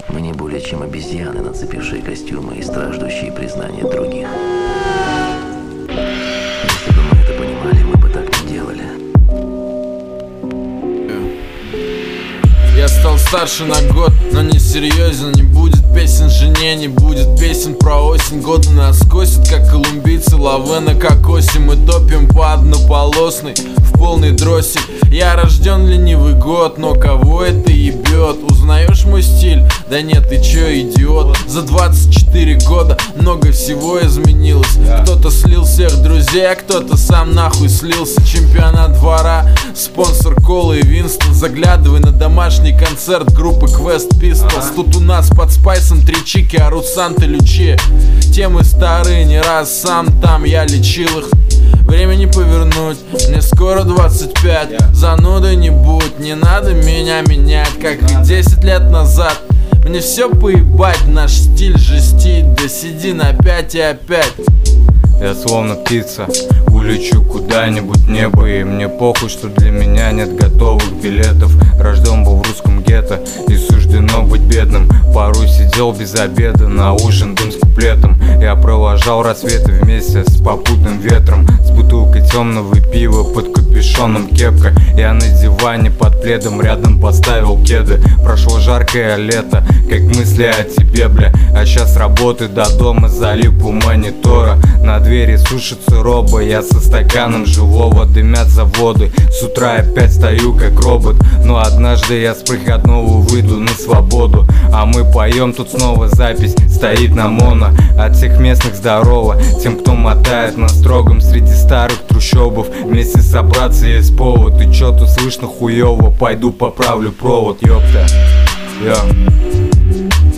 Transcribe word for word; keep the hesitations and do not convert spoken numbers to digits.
Мы не более чем обезьяны, нацепившие костюмы и страждущие признания других. Если бы мы это понимали, мы бы так не делали. Я стал старше на год, но не серьезен. Не будет песен жене, не будет песен про осень. Годы нас косят, как колумбийцы, лавы на кокосе. Мы топим по однополосной, в полной дроссе. Я рожден ленивый год, но кого это ебет? Узнаешь мой стиль? Да нет, ты чё, идиот? За двадцать четыре года много всего изменилось. Кто-то слил всех друзей, а кто-то сам нахуй слился. Чемпионат двора, спонсор Колы и Винстон. Заглядывай на домашний концерт группы Quest Pistols. Тут у нас под спайсом три чики орут Санта Лючия. Темы старые, не раз сам там я лечил их. Времени повернуть, мне скоро двадцать пять. Занудой не будь, не надо меня менять, как и десять лет назад. Мне все поебать, наш стиль жестит. Да сиди на пять и опять. Я словно птица, улечу куда-нибудь в небо. И мне похуй, что для меня нет готовых билетов. Рожден был в русском гетто и суждено быть бедным. Порой сидел без обеда на ужин дым с куплетом. Я провожал рассветы вместе с попутным ветром. С бутылкой темного пива под капюшоном кепка. Я на диване под пледом рядом поставил кеды. Прошло жаркое лето, как мысли о тебе, бля. А сейчас работы до дома, залип у монитора. На двери сушится роба, я со стаканом живого. Дымят заводы, с утра опять стою как робот. Но однажды я с проходного выйду на свободу. А мы поем, тут снова запись стоит на моно. От всех местных здорово, тем, кто мотает на строгом среди старых трущобов. Вместе собраться есть повод. И чё тут слышно хуёво, пойду поправлю провод, ёпта. Йо.